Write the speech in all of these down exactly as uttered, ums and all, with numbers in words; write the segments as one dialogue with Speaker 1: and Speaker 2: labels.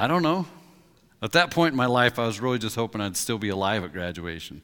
Speaker 1: I don't know. At that point in my life, I was really just hoping I'd still be alive at graduation.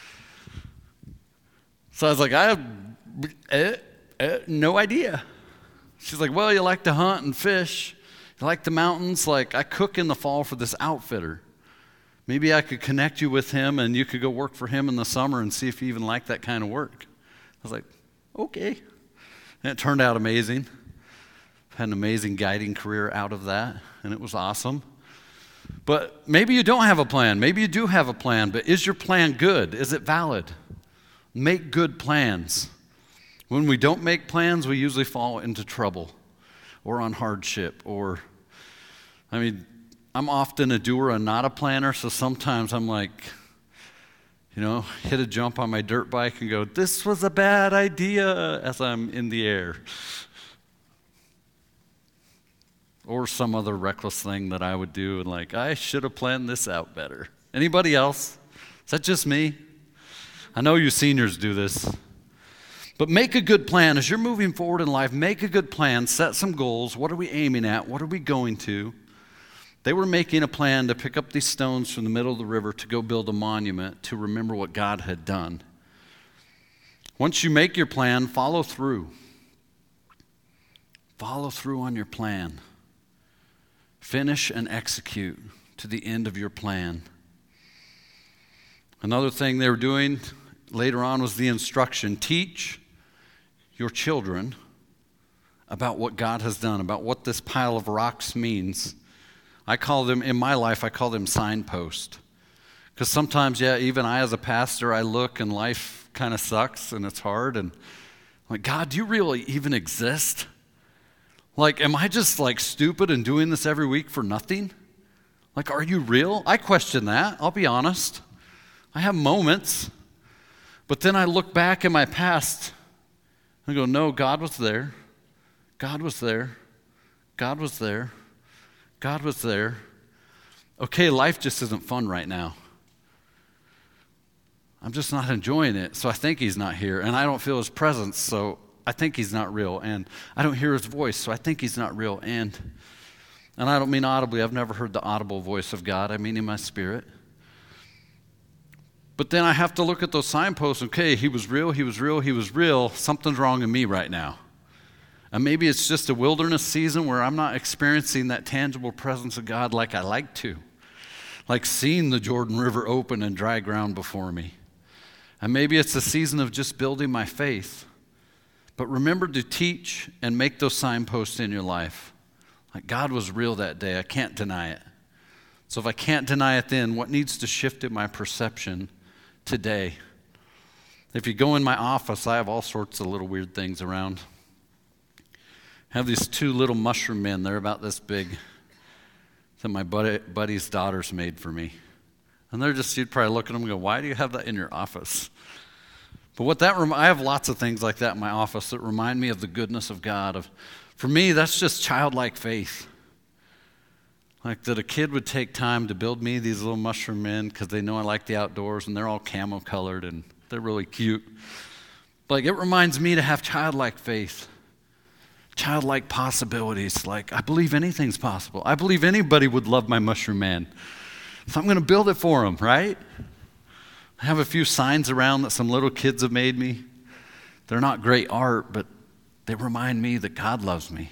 Speaker 1: So I was like, I have eh, eh, no idea. She's like, well, you like to hunt and fish. You like the mountains. Like, I cook in the fall for this outfitter. Maybe I could connect you with him and you could go work for him in the summer and see if you even like that kind of work. I was like, okay. And it turned out amazing. Had an amazing guiding career out of that, and it was awesome. But maybe you don't have a plan. Maybe you do have a plan, but is your plan good? Is it valid? Make good plans. When we don't make plans, we usually fall into trouble or on hardship. Or, I mean, I'm often a doer and not a planner, so sometimes I'm like, you know, hit a jump on my dirt bike and go, this was a bad idea as I'm in the air. Or some other reckless thing that I would do and like, I should have planned this out better. Anybody else? Is that just me? I know you seniors do this. But make a good plan. As you're moving forward in life, make a good plan. Set some goals. What are we aiming at? What are we going to? They were making a plan to pick up these stones from the middle of the river to go build a monument to remember what God had done. Once you make your plan, follow through. Follow through on your plan. Finish and execute to the end of your plan. Another thing they were doing later on was the instruction. Teach your children about what God has done, about what this pile of rocks means. I call them, in my life, I call them signposts. Because sometimes, yeah, even I as a pastor, I look and life kind of sucks and it's hard. And I'm like, God, do you really even exist? Like, am I just like stupid and doing this every week for nothing? Like, are you real? I question that, I'll be honest. I have moments. But then I look back in my past and go, no, God was there. God was there. God was there. God was there. Okay, life just isn't fun right now. I'm just not enjoying it, so I think he's not here. And I don't feel his presence, so I think he's not real. And I don't hear his voice, so I think he's not real. And, and I don't mean audibly. I've never heard the audible voice of God. I mean in my spirit. But then I have to look at those signposts. Okay, he was real, he was real, he was real. Something's wrong in me right now. And maybe it's just a wilderness season where I'm not experiencing that tangible presence of God like I like to. Like seeing the Jordan River open and dry ground before me. And maybe it's a season of just building my faith. But remember to teach and make those signposts in your life. Like God was real that day. I can't deny it. So if I can't deny it then, what needs to shift in my perception today? If you go in my office, I have all sorts of little weird things around. I have these two little mushroom men. They're about this big that my buddy, buddy's daughters made for me. And they're just, you'd probably look at them and go, why do you have that in your office? But what that, rem- I have lots of things like that in my office that remind me of the goodness of God. Of, for me, that's just childlike faith. Like that a kid would take time to build me these little mushroom men because they know I like the outdoors and they're all camo colored and they're really cute. Like it reminds me to have childlike faith. Childlike possibilities. Like I believe anything's possible. I believe anybody would love my mushroom man. So I'm going to build it for them, right? I have a few signs around that some little kids have made me. They're not great art, but they remind me that God loves me.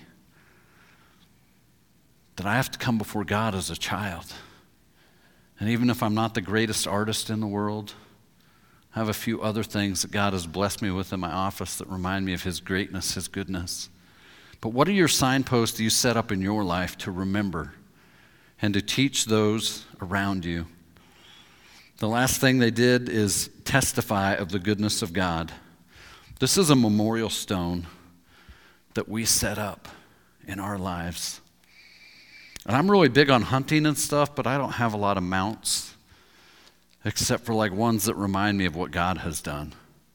Speaker 1: That I have to come before God as a child. And even if I'm not the greatest artist in the world, I have a few other things that God has blessed me with in my office that remind me of his greatness, his goodness. But what are your signposts you set up in your life to remember and to teach those around you? The last thing they did is testify of the goodness of God. This is a memorial stone that we set up in our lives. And I'm really big on hunting and stuff, but I don't have a lot of mounts except for like ones that remind me of what God has done.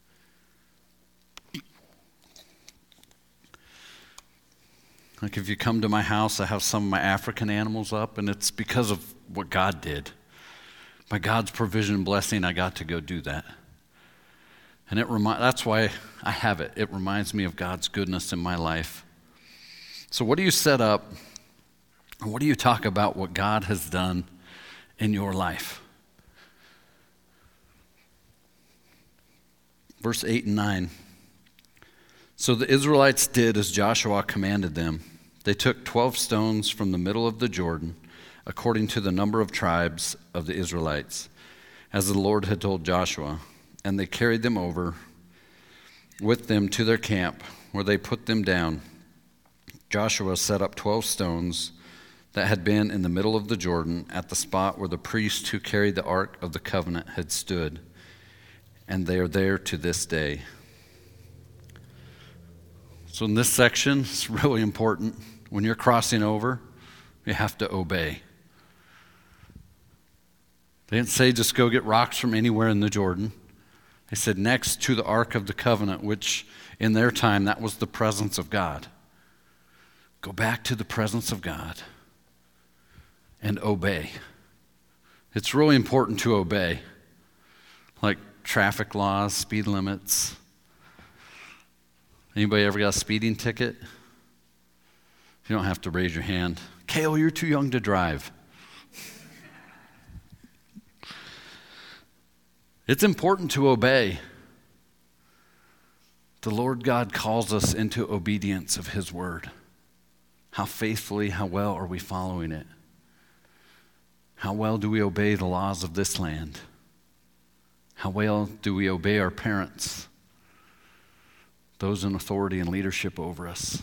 Speaker 1: Like if you come to my house, I have some of my African animals up, and it's because of what God did. By God's provision and blessing, I got to go do that. And it remi- that's why I have it. It reminds me of God's goodness in my life. So what do you set up And what do you talk about what God has done in your life? Verse eight and nine. So the Israelites did as Joshua commanded them. They took twelve stones from the middle of the Jordan, according to the number of tribes of the Israelites, as the Lord had told Joshua, and they carried them over with them to their camp, where they put them down. Joshua set up twelve stones that had been in the middle of the Jordan at the spot where the priest who carried the Ark of the Covenant had stood, and they are there to this day. So in this section, it's really important. When you're crossing over, you have to obey. They didn't say just go get rocks from anywhere in the Jordan. They said next to the Ark of the Covenant, which in their time, that was the presence of God. Go back to the presence of God and obey. It's really important to obey, like traffic laws, speed limits. Anybody ever got a speeding ticket? You don't have to raise your hand. Cale, you're too young to drive. It's important to obey. The Lord God calls us into obedience of His word. How faithfully, how well are we following it? How well do we obey the laws of this land? How well do we obey our parents, those in authority and leadership over us?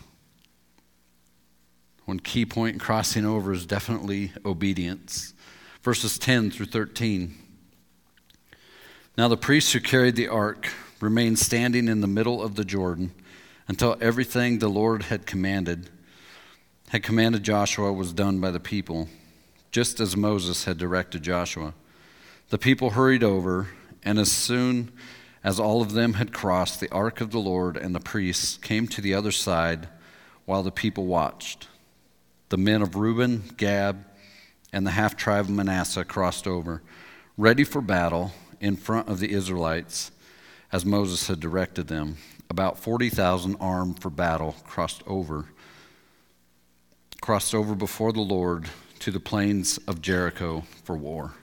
Speaker 1: One key point in crossing over is definitely obedience. Verses ten through thirteen. Now the priests who carried the ark remained standing in the middle of the Jordan until everything the Lord had commanded, had commanded Joshua was done by the people, just as Moses had directed Joshua. The people hurried over, and as soon as all of them had crossed, the ark of the Lord and the priests came to the other side while the people watched. The men of Reuben, Gad, and the half-tribe of Manasseh crossed over, ready for battle in front of the Israelites, as Moses had directed them. About forty thousand armed for battle crossed over, crossed over before the Lord to the plains of Jericho for war.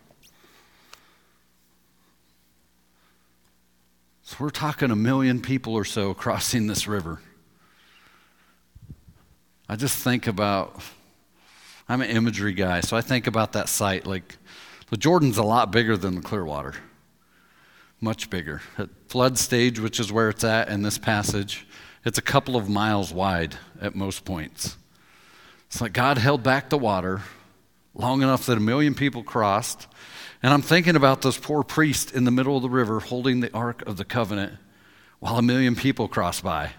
Speaker 1: So we're talking a million people or so crossing this river. I just think about, I'm an imagery guy, so I think about that site. Like, the Jordan's a lot bigger than the Clearwater. Much bigger. At flood stage, which is where it's at in this passage, it's a couple of miles wide at most points. It's like God held back the water long enough that a million people crossed. And I'm thinking about those poor priests in the middle of the river holding the Ark of the Covenant while a million people cross by.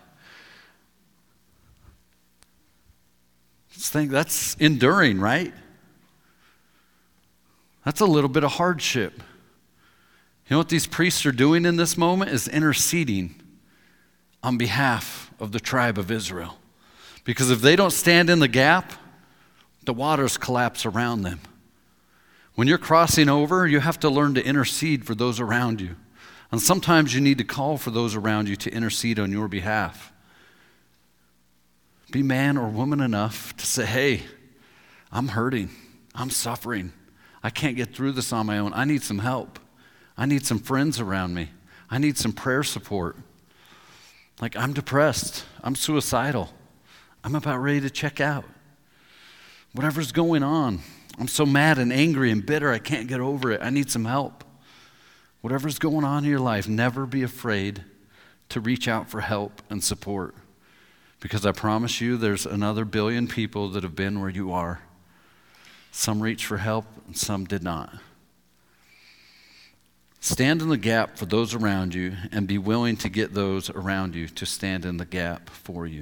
Speaker 1: Just think, that's enduring, right? That's a little bit of hardship. You know what these priests are doing in this moment is interceding on behalf of the tribe of Israel. Because if they don't stand in the gap, the waters collapse around them. When you're crossing over, you have to learn to intercede for those around you. And sometimes you need to call for those around you to intercede on your behalf. Be man or woman enough to say, hey, I'm hurting. I'm suffering. I can't get through this on my own. I need some help. I need some friends around me. I need some prayer support. Like, I'm depressed. I'm suicidal. I'm about ready to check out. Whatever's going on, I'm so mad and angry and bitter, I can't get over it. I need some help. Whatever's going on in your life, never be afraid to reach out for help and support. Because I promise you, there's another billion people that have been where you are. Some reached for help and some did not. Stand in the gap for those around you and be willing to get those around you to stand in the gap for you.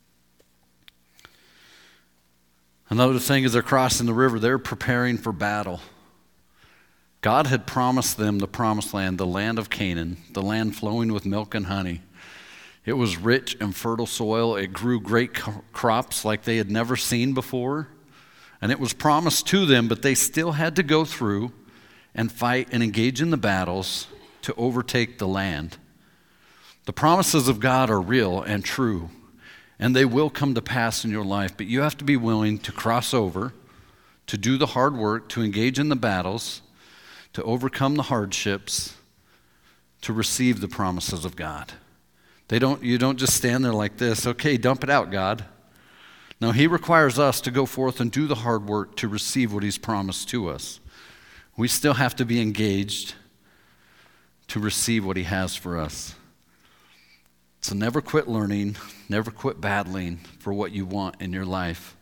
Speaker 1: Another thing is they're crossing the river, they're preparing for battle. God had promised them the promised land, the land of Canaan, the land flowing with milk and honey. It was rich and fertile soil. It grew great crops like they had never seen before. And it was promised to them, but they still had to go through and fight and engage in the battles to overtake the land. The promises of God are real and true, and they will come to pass in your life, but you have to be willing to cross over, to do the hard work, to engage in the battles, to overcome the hardships, to receive the promises of God. They don't, you don't just stand there like this, okay, dump it out, God. No, he requires us to go forth and do the hard work to receive what he's promised to us. We still have to be engaged to receive what he has for us. So never quit learning, never quit battling for what you want in your life.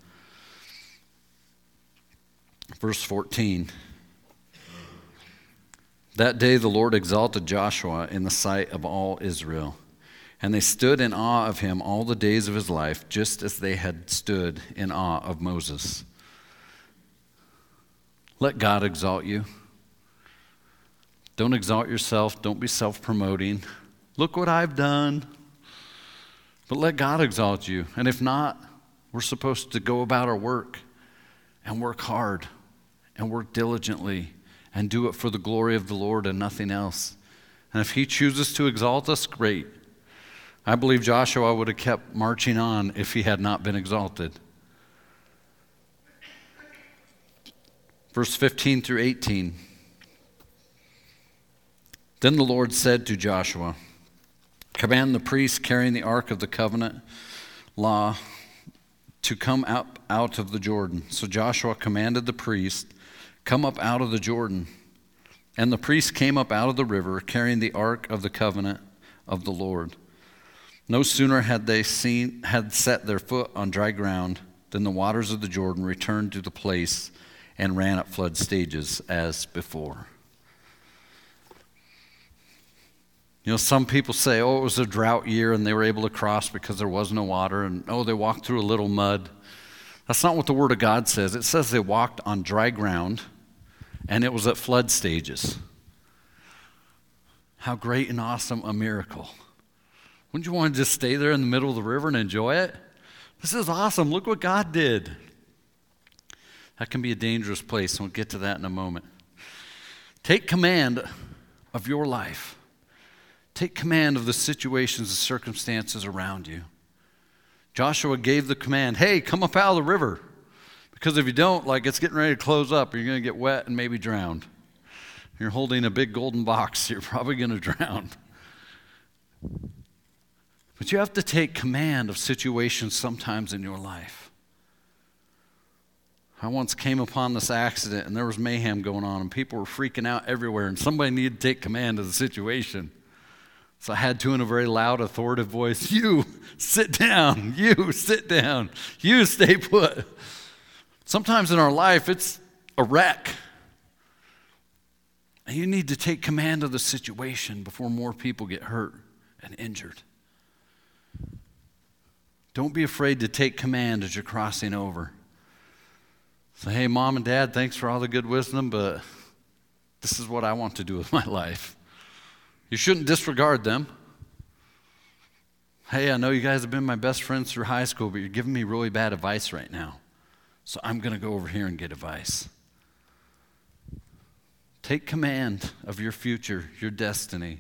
Speaker 1: Verse fourteen. That day the Lord exalted Joshua in the sight of all Israel, and they stood in awe of him all the days of his life, just as they had stood in awe of Moses. Let God exalt you. Don't exalt yourself. Don't be self-promoting. Look what I've done. But let God exalt you. And if not, we're supposed to go about our work and work hard and work diligently and do it for the glory of the Lord and nothing else. And if he chooses to exalt us, great. I believe Joshua would have kept marching on if he had not been exalted. Verse fifteen through eighteen. Then the Lord said to Joshua, command the priests carrying the ark of the covenant law to come up out of the Jordan. So Joshua commanded the priest, come up out of the Jordan. And the priests came up out of the river, carrying the ark of the covenant of the Lord. No sooner had they seen had set their foot on dry ground than the waters of the Jordan returned to the place and ran at flood stages as before. You know, some people say, oh, it was a drought year and they were able to cross because there was no water, and oh, they walked through a little mud. That's not what the Word of God says. It says they walked on dry ground and it was at flood stages. How great and awesome a miracle. Wouldn't you want to just stay there in the middle of the river and enjoy it? This is awesome. Look what God did. That can be a dangerous place, and we'll get to that in a moment. Take command of your life. Take command of the situations and circumstances around you. Joshua gave the command, hey, come up out of the river. Because if you don't, like it's getting ready to close up, you're going to get wet and maybe drowned. You're holding a big golden box, you're probably going to drown. But you have to take command of situations sometimes in your life. I once came upon this accident and there was mayhem going on and people were freaking out everywhere and somebody needed to take command of the situation. So I had to, in a very loud, authoritative voice, you sit down, you sit down, you stay put. Sometimes in our life, it's a wreck. And you need to take command of the situation before more people get hurt and injured. Don't be afraid to take command as you're crossing over. Say, hey, Mom and Dad, thanks for all the good wisdom, but this is what I want to do with my life. You shouldn't disregard them. Hey, I know you guys have been my best friends through high school, but you're giving me really bad advice right now. So I'm going to go over here and get advice. Take command of your future, your destiny.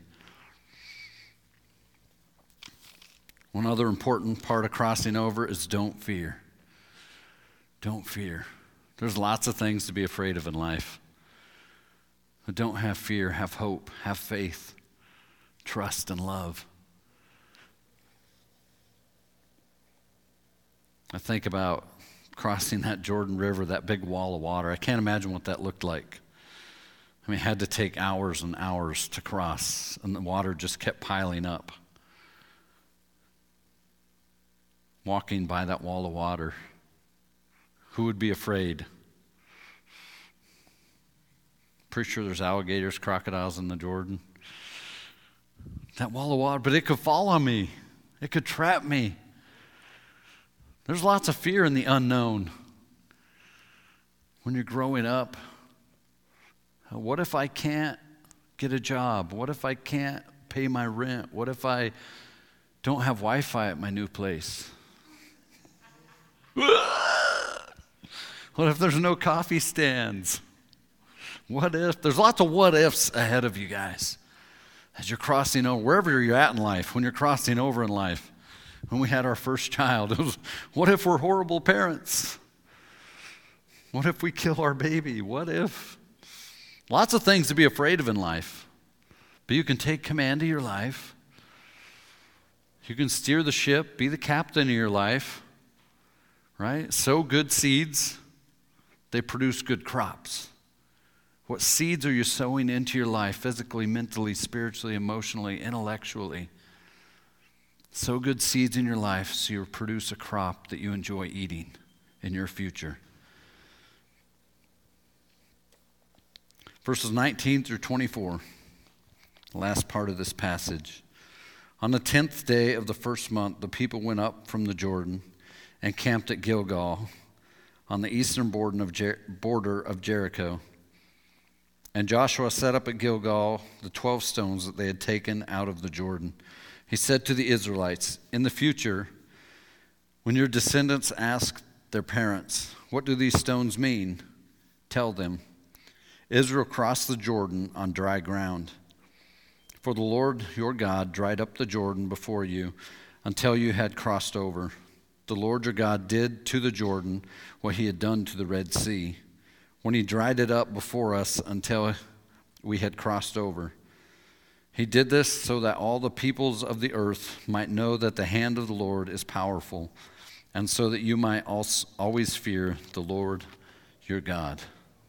Speaker 1: One other important part of crossing over is don't fear. Don't fear. There's lots of things to be afraid of in life. But don't have fear, have hope, have faith. Trust and love. I think about crossing that Jordan River, that big wall of water. I can't imagine what that looked like. I mean, it had to take hours and hours to cross, and the water just kept piling up. Walking by that wall of water, who would be afraid? Pretty sure there's alligators, crocodiles in the Jordan. That wall of water, but it could fall on me. It could trap me. There's lots of fear in the unknown. When you're growing up, what if I can't get a job? What if I can't pay my rent? What if I don't have Wi-Fi at my new place? What if there's no coffee stands? What if? There's lots of what ifs ahead of you guys. As you're crossing over, wherever you're at in life, when you're crossing over in life, when we had our first child. It was, what if we're horrible parents? What if we kill our baby? What if? Lots of things to be afraid of in life. But you can take command of your life. You can steer the ship, be the captain of your life, right? Sow good seeds. They produce good crops. What seeds are you sowing into your life, physically, mentally, spiritually, emotionally, intellectually? Sow good seeds in your life so you produce a crop that you enjoy eating in your future. Verses nineteen through twenty-four, the last part of this passage. On the tenth day of the first month, the people went up from the Jordan and camped at Gilgal on the eastern border of, Jer- border of Jericho. And Joshua set up at Gilgal the twelve stones that they had taken out of the Jordan. He said to the Israelites, in the future, when your descendants ask their parents, what do these stones mean? Tell them, Israel crossed the Jordan on dry ground. For the Lord your God dried up the Jordan before you until you had crossed over. The Lord your God did to the Jordan what he had done to the Red Sea, when he dried it up before us until we had crossed over. He did this so that all the peoples of the earth might know that the hand of the Lord is powerful, and so that you might also always fear the Lord your God.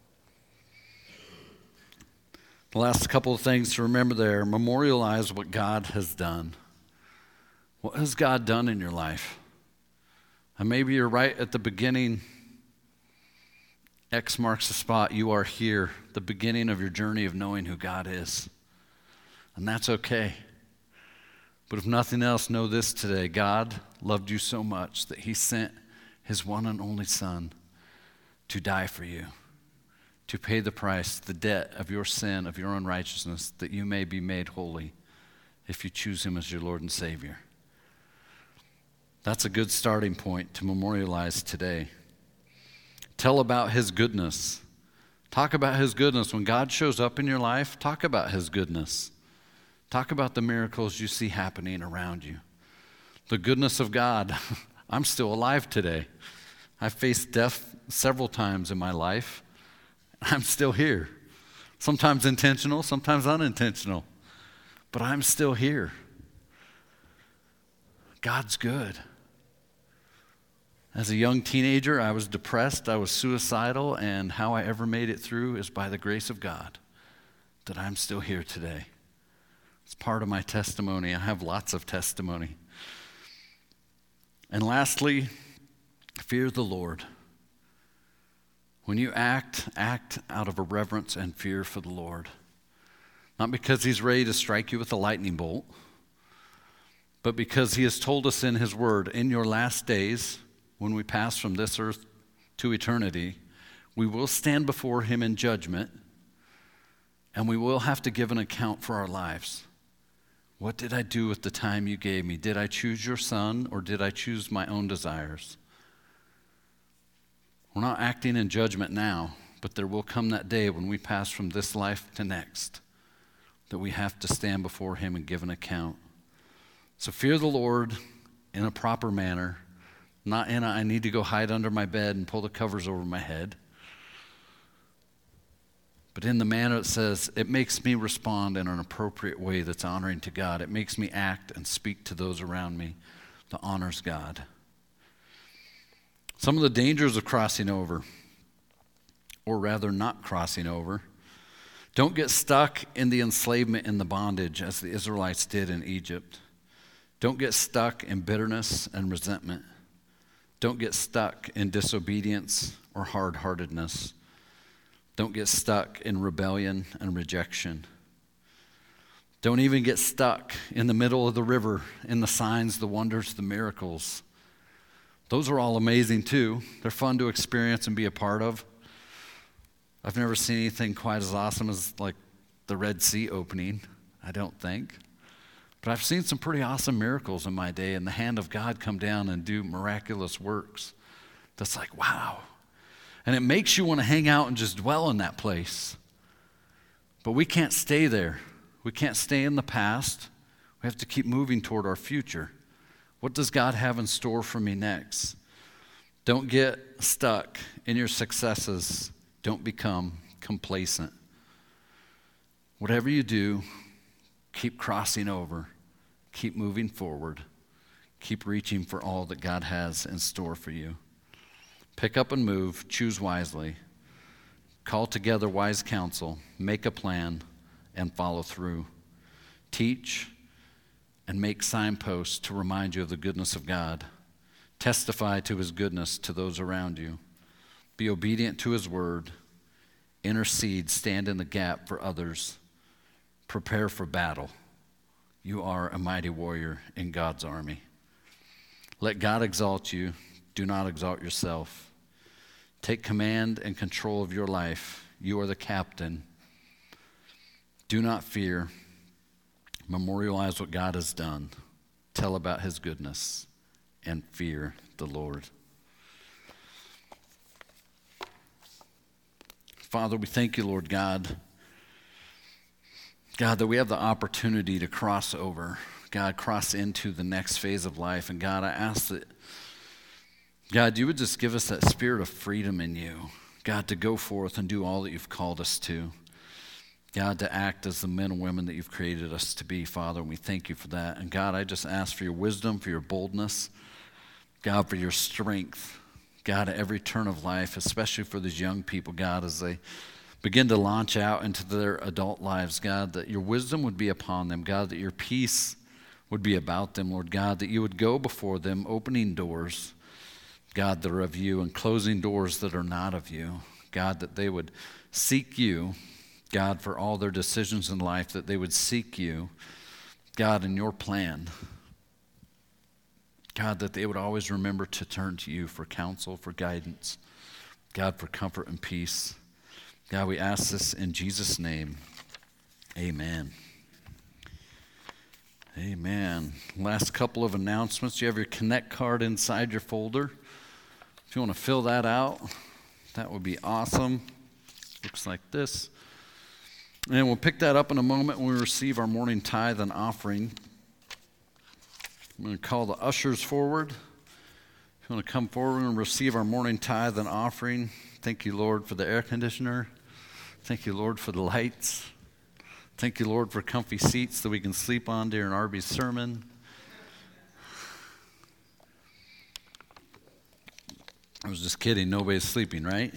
Speaker 1: The last couple of things to remember there, memorialize what God has done. What has God done in your life? And maybe you're right at the beginning. X marks the spot. You are here, the beginning of your journey of knowing who God is. And that's okay. But if nothing else, know this today. God loved you so much that he sent his one and only Son to die for you, to pay the price, the debt of your sin, of your unrighteousness, that you may be made holy if you choose him as your Lord and Savior. That's a good starting point to memorialize today. Tell about his goodness. Talk about his goodness. When God shows up in your life, talk about his goodness. Talk about the miracles you see happening around you. The goodness of God. I'm still alive today. I've faced death several times in my life. I'm still here. Sometimes intentional, sometimes unintentional. But I'm still here. God's good. As a young teenager, I was depressed, I was suicidal, and how I ever made it through is by the grace of God that I'm still here today. It's part of my testimony. I have lots of testimony. And lastly, fear the Lord. When you act, act out of a reverence and fear for the Lord. Not because he's ready to strike you with a lightning bolt, but because he has told us in his word, in your last days, when we pass from this earth to eternity, we will stand before him in judgment, and we will have to give an account for our lives. What did I do with the time you gave me? Did I choose your son, or did I choose my own desires? We're not acting in judgment now, but there will come that day when we pass from this life to next, that we have to stand before him and give an account. So fear the Lord in a proper manner, not in a, I need to go hide under my bed and pull the covers over my head, but in the manner that says, it makes me respond in an appropriate way that's honoring to God. It makes me act and speak to those around me that honors God. Some of the dangers of crossing over, or rather not crossing over, don't get stuck in the enslavement and the bondage as the Israelites did in Egypt. Don't get stuck in bitterness and resentment. Don't get stuck in disobedience or hard-heartedness. Don't get stuck in rebellion and rejection. Don't even get stuck in the middle of the river in the signs, the wonders, the miracles. Those are all amazing too. They're fun to experience and be a part of. I've never seen anything quite as awesome as like the Red Sea opening, I don't think. But I've seen some pretty awesome miracles in my day, and the hand of God come down and do miraculous works. That's like, wow. And it makes you want to hang out and just dwell in that place. But we can't stay there. We can't stay in the past. We have to keep moving toward our future. What does God have in store for me next? Don't get stuck in your successes. Don't become complacent. Whatever you do, keep crossing over. Keep moving forward. Keep reaching for all that God has in store for you. Pick up and move. Choose wisely. Call together wise counsel. Make a plan and follow through. Teach and make signposts to remind you of the goodness of God. Testify to his goodness to those around you. Be obedient to his word. Intercede, stand in the gap for others. Prepare for battle. You are a mighty warrior in God's army. Let God exalt you. Do not exalt yourself. Take command and control of your life. You are the captain. Do not fear. Memorialize what God has done. Tell about his goodness and fear the Lord. Father, we thank you, Lord God. God, that we have the opportunity to cross over. God, cross into the next phase of life. And God, I ask that, God, you would just give us that spirit of freedom in you. God, to go forth and do all that you've called us to. God, to act as the men and women that you've created us to be, Father, and we thank you for that. And God, I just ask for your wisdom, for your boldness, God, for your strength, God, at every turn of life, especially for these young people, God, as they begin to launch out into their adult lives, God, that your wisdom would be upon them, God, that your peace would be about them, Lord God, that you would go before them, opening doors, God, that are of you, and closing doors that are not of you. God, that they would seek you, God, for all their decisions in life, that they would seek you, God, in your plan. God, that they would always remember to turn to you for counsel, for guidance, God, for comfort and peace. God, we ask this in Jesus' name. Amen. Amen. Last couple of announcements. You have your Connect card inside your folder. If you want to fill that out, that would be awesome. Looks like this. And we'll pick that up in a moment when we receive our morning tithe and offering. I'm going to call the ushers forward. If you want to come forward and receive our morning tithe and offering, thank you, Lord, for the air conditioner. Thank you, Lord, for the lights. Thank you, Lord, for comfy seats that we can sleep on during Arby's sermon. I was just kidding. Nobody's sleeping, right?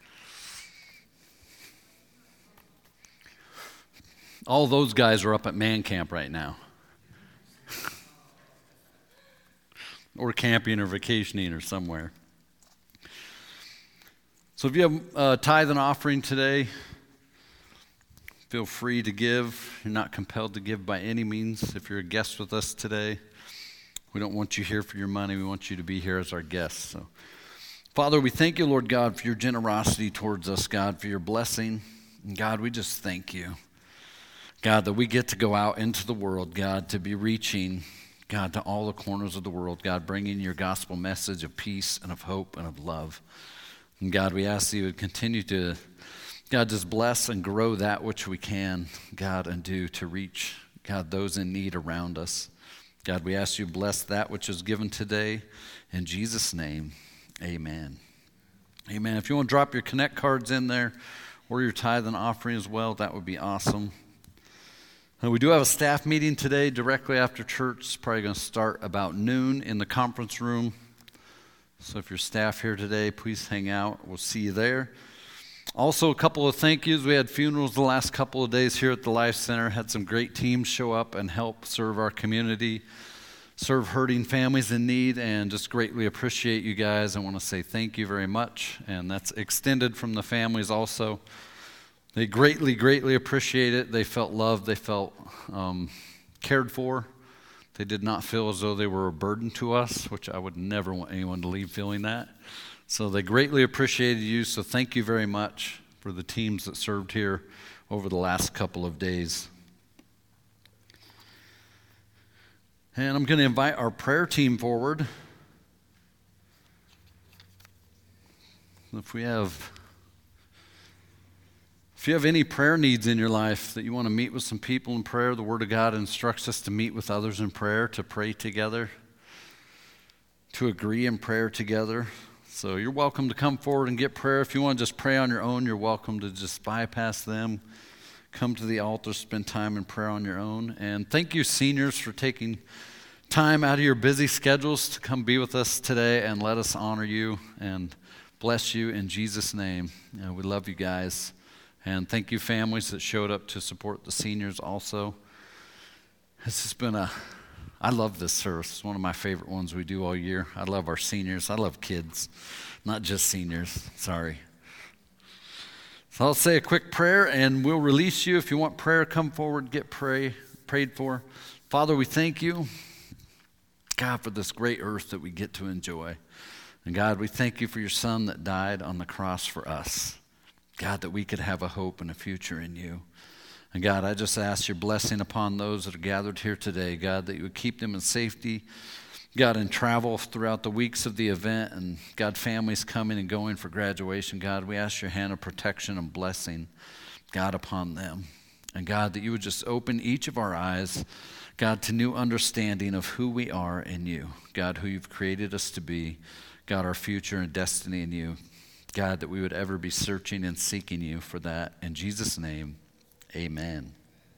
Speaker 1: All those guys are up at man camp right now. Or camping or vacationing or somewhere. So if you have a tithe and offering today, feel free to give. You're not compelled to give by any means. If you're a guest with us today, we don't want you here for your money. We want you to be here as our guests. So, Father, we thank you, Lord God, for your generosity towards us, God, for your blessing. And God, we just thank you, God, that we get to go out into the world, God, to be reaching, God, to all the corners of the world, God, bringing your gospel message of peace and of hope and of love. And God, we ask that you would continue to, God, just bless and grow that which we can, God, and do to reach, God, those in need around us. God, we ask you to bless that which is given today. In Jesus' name, amen. Amen. If you want to drop your Connect cards in there or your tithe and offering as well, that would be awesome. And we do have a staff meeting today directly after church. It's probably going to start about noon in the conference room. So if you're staff here today, please hang out. We'll see you there. Also, a couple of thank yous. We had funerals the last couple of days here at the Life Center. Had some great teams show up and help serve our community, serve hurting families in need, and just greatly appreciate you guys. I want to say thank you very much. And that's extended from the families also. They greatly, greatly appreciate it. They felt loved. They felt um, cared for. They did not feel as though they were a burden to us, which I would never want anyone to leave feeling that. So they greatly appreciated you. So thank you very much for the teams that served here over the last couple of days. And I'm going to invite our prayer team forward. If we have... If you have any prayer needs in your life that you want to meet with some people in prayer, the Word of God instructs us to meet with others in prayer, to pray together. to agree in prayer together. So you're welcome to come forward and get prayer. If you want to just pray on your own, you're welcome to just bypass them. Come to the altar, spend time in prayer on your own. And thank you, seniors, for taking time out of your busy schedules to come be with us today and let us honor you and bless you in Jesus' name. You know, we love you guys. And thank you, families that showed up to support the seniors also. This has been a, I love this service. It's one of my favorite ones we do all year. I love our seniors. I love kids, not just seniors. Sorry. So I'll say a quick prayer and we'll release you. If you want prayer, come forward, get pray, prayed for. Father, we thank you, God, for this great earth that we get to enjoy. And God, we thank you for your son that died on the cross for us. God, that we could have a hope and a future in you. And God, I just ask your blessing upon those that are gathered here today. God, that you would keep them in safety. God, in travel throughout the weeks of the event. And God, families coming and going for graduation. God, we ask your hand of protection and blessing, God, upon them. And God, that you would just open each of our eyes, God, to new understanding of who we are in you. God, who you've created us to be. God, our future and destiny in you. God, that we would ever be searching and seeking you for that. In Jesus' name, amen.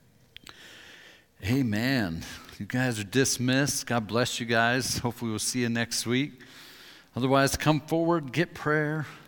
Speaker 1: Amen. You guys are dismissed. God bless you guys. Hopefully we'll see you next week. Otherwise, come forward, get prayer.